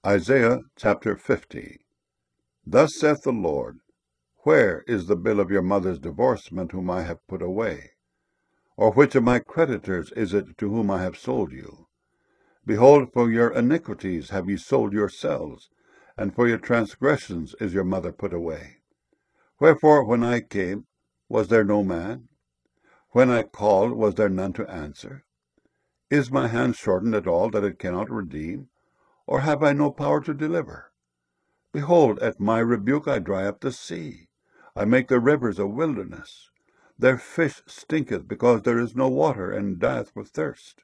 Isaiah chapter 50. Thus saith the Lord, Where is the bill of your mother's divorcement whom I have put away? Or which of my creditors is it to whom I have sold you? Behold, for your iniquities have ye sold yourselves, and for your transgressions is your mother put away. Wherefore, when I came, was there no man? When I called, was there none to answer? Is my hand shortened at all that it cannot redeem? Or have I no power to deliver? Behold, at my rebuke I dry up the sea. I make the rivers a wilderness. Their fish stinketh, because there is no water, and dieth for thirst.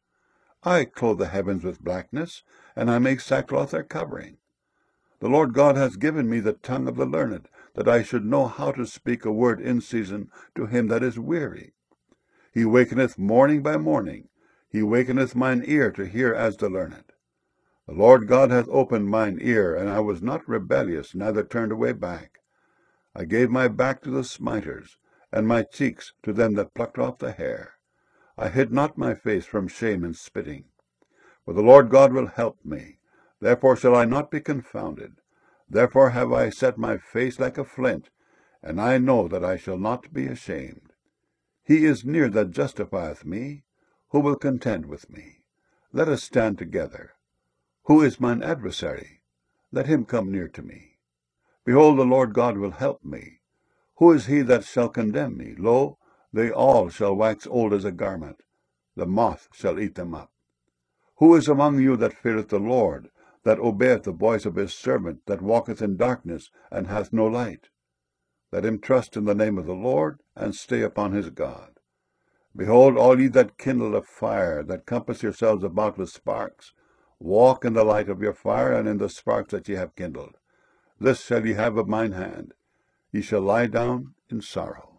I clothe the heavens with blackness, and I make sackcloth their covering. The Lord God hath given me the tongue of the learned, that I should know how to speak a word in season to him that is weary. He wakeneth morning by morning. He wakeneth mine ear to hear as the learned. The Lord God hath opened mine ear, and I was not rebellious, neither turned away back. I gave my back to the smiters, and my cheeks to them that plucked off the hair. I hid not my face from shame and spitting. For the Lord God will help me, therefore shall I not be confounded. Therefore have I set my face like a flint, and I know that I shall not be ashamed. He is near that justifieth me. Who will contend with me? Let us stand together. Who is mine adversary? Let him come near to me. Behold, the Lord God will help me. Who is he that shall condemn me? Lo, they all shall wax old as a garment. The moth shall eat them up. Who is among you that feareth the Lord, that obeyeth the voice of his servant, that walketh in darkness, and hath no light? Let him trust in the name of the Lord, and stay upon his God. Behold, all ye that kindle a fire, that compass yourselves about with sparks, walk in the light of your fire, and in the sparks that ye have kindled. This shall ye have of mine hand. Ye shall lie down in sorrow.